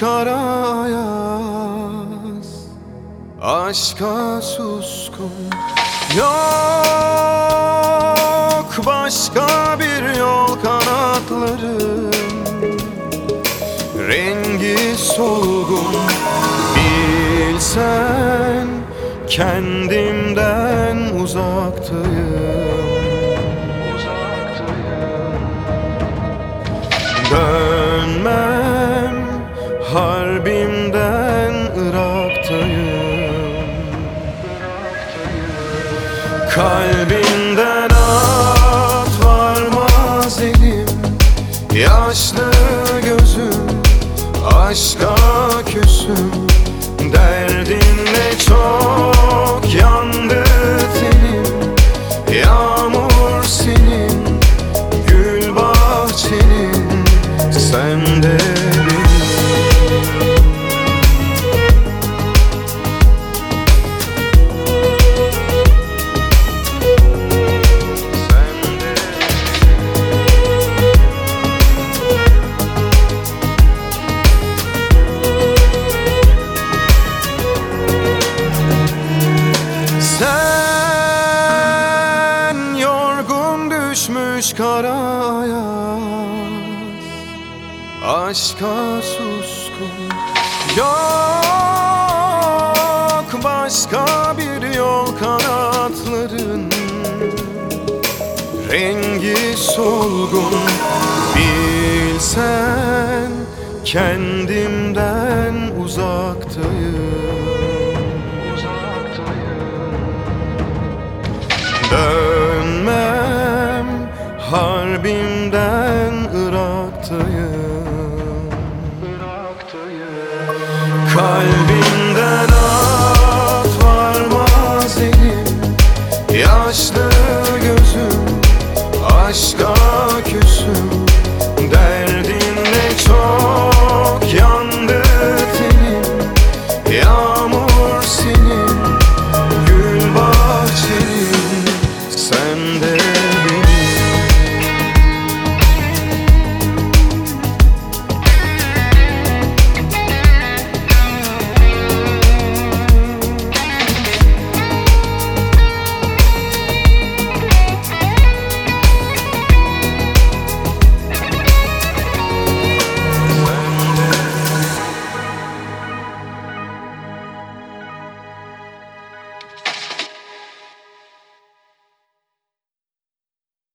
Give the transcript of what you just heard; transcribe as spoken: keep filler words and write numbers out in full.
kara ayaz, aşka suskun. Yok başka bir yol, kanatların rengi solgun. Bilsen kendimden uzaktayım, dönmem harbimden Irak'tayım. Kalbimden at varmaz elim, yaşlı gözüm aşka küsüm. Derdinle çok yandı tenim, yağmur senin, gül bahçenin, sen de benim. Sen yorgun düşmüş kara ayaz, aşka suskun. Yok başka bir yol, kanatların rengi solgun. Bilsen kendimden uzaktayım, dönmem harbimden Irak'tayım. Kalbimden